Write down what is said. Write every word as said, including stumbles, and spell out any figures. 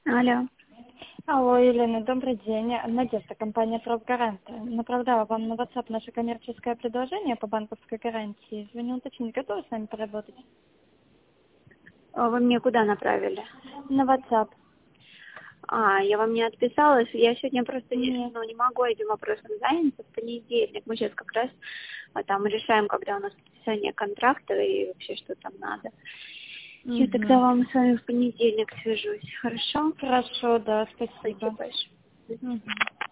Алло. Алло, Елена, добрый день. Надежда, компания «Правгарант». Направляла вам на WhatsApp наше коммерческое предложение по банковской гарантии. Звоню уточнить, готовы с нами поработать? А Вы мне куда направили? На WhatsApp. А, я вам не отписалась. Я сегодня просто не, Нет. ну, не могу этим вопросом заняться. В понедельник мы сейчас как раз а, там решаем, когда у нас подписание контракта и вообще что там надо. Я тогда Угу. вам с вами в понедельник свяжусь. Хорошо? Хорошо, да, Спасибо спасибо. большое. Мгм.